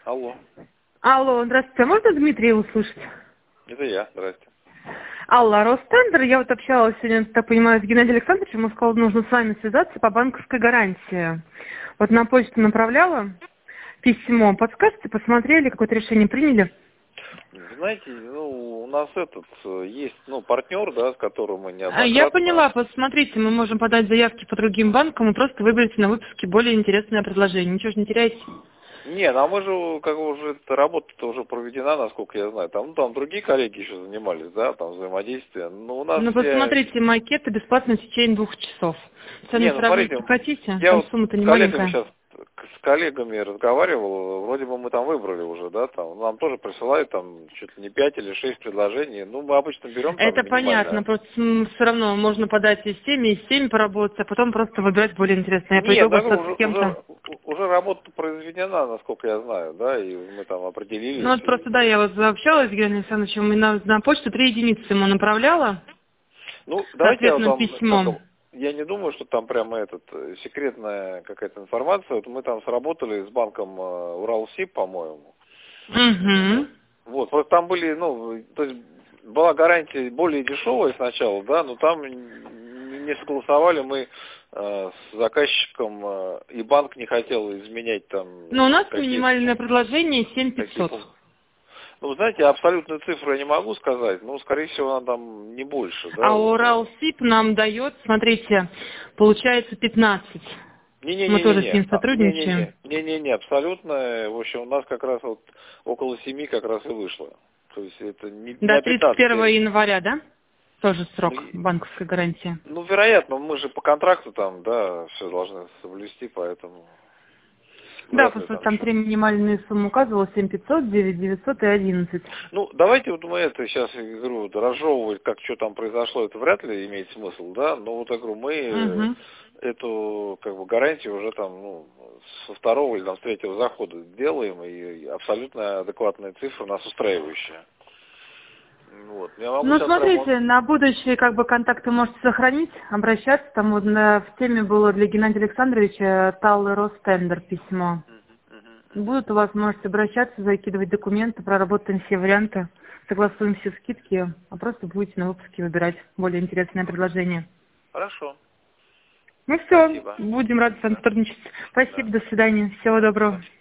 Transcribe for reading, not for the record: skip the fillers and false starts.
Алло. Алло, здравствуйте. А можно Дмитрия услышать? Это я, здрасте. Алла, Ростендер. Я вот общалась сегодня, так понимаю, с Геннадием Александровичем. Он сказал, нужно с вами связаться по банковской гарантии. Вот на почту направляла письмо. Подскажете, посмотрели, какое-то решение приняли? Вы знаете, у нас есть, партнер, да, с которым мы Я неоднократно... поняла. Посмотрите, мы можем подать заявки по другим банкам и просто выберите на выпуске более интересное предложение. Ничего же не теряете. Не, мы же, эта работа-то уже проведена, насколько я знаю. Там другие коллеги еще занимались, да, там взаимодействие. Но у нас Посмотрите, макеты бесплатно в течение 2 часов. Цены сравнить смотрите, не хотите? я Там вот сумма-то с не коллегами маленькая. сейчас, с коллегами разговаривал, вроде бы мы там выбрали уже, да, нам тоже присылают там чуть ли не 5 или 6 предложений. Мы обычно берем там Это понятно, минимальное. просто все равно можно подать и с теми поработать, а потом просто выбирать более интересное. Я по Нет, итогу я что-то говорю, с кем-то... уже работа произведена, насколько я знаю, да, и мы там определились. просто, да, я вот заобщалась с Геннадием Александровичем, и на почту 3 единицы ему направляла, Давайте я соответственно, вам, письмо. я не думаю, что там прямо секретная какая-то информация. Вот мы там сработали с банком Уралсиб, по-моему. Угу. Вот, просто там были, то есть была гарантия более дешевая сначала, да, но там не согласовали мы с заказчиком, и банк не хотел изменять там Но у нас какие-то минимальное предложение такие 7500. пункты. Знаете, абсолютную цифру я не могу сказать, скорее всего, она там не больше, да, А вот. Уралсиб нам дает, смотрите, получается 15. Мы тоже с ним сотрудничаем. Не-не-не, абсолютно, в общем, у нас как раз вот около 7 как раз и вышло. То есть это не До 15. 31 января, да? Тоже Ну, срок банковской гарантии. вероятно, мы же по контракту там, да, все должны соблюсти, поэтому Да, вряд ли просто там там что. 3 минимальные суммы указывалось: 7500, 9900 и 11. Давайте мы сейчас, я говорю, разжевывать, как что там произошло, это вряд ли имеет смысл, да, но я говорю, мы Угу. эту, гарантию уже там, со второго или там с третьего захода делаем, и абсолютно адекватная цифра, нас устраивающая. Вот, я могу сейчас прямо... Смотрите, на будущее контакты можете сохранить, обращаться. Там вот в теме было для Геннадия Александровича Таллы Ростендер письмо. Будут у вас, можете обращаться, закидывать документы, проработаем все варианты, согласуем все скидки, а просто будете на выпуске выбирать более интересное предложение. Хорошо, Все, спасибо. будем рады с вами Да. сотрудничать. Да. Спасибо, до свидания, всего доброго.